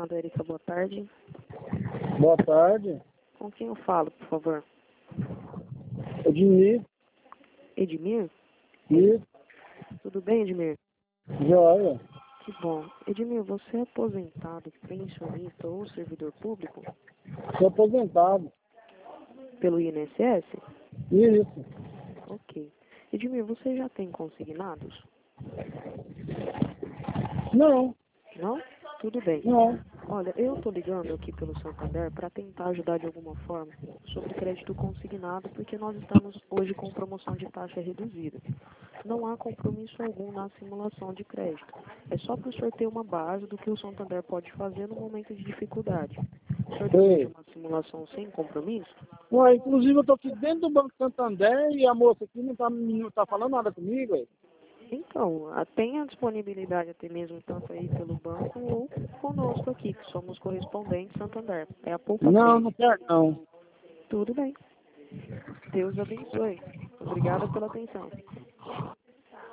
Fala, Erika, boa tarde. Boa tarde. Com quem eu falo, por favor? Edmir. Edmir? Isso. Tudo bem, Edmir? Joia. Que bom. Edmir, você é aposentado, pensionista ou servidor público? Sou aposentado. Pelo INSS? Isso. Ok. Edmir, você já tem consignados? Não. Não? Tudo bem. Não. Olha, eu tô ligando aqui pelo Santander para tentar ajudar de alguma forma sobre crédito consignado, porque nós estamos hoje com promoção de taxa reduzida. Não há compromisso algum na simulação de crédito. É só para o senhor ter uma base do que o Santander pode fazer no momento de dificuldade. O senhor deseja uma simulação sem compromisso? Ué, inclusive eu tô aqui dentro do Banco Santander e a moça aqui não tá falando nada comigo, ué. Então, tem a disponibilidade até mesmo tanto aí pelo banco ou conosco aqui, que somos correspondentes Santander. É a Poupa Não, não Crédito. quero não. Tudo bem. Deus abençoe. Obrigada pela atenção.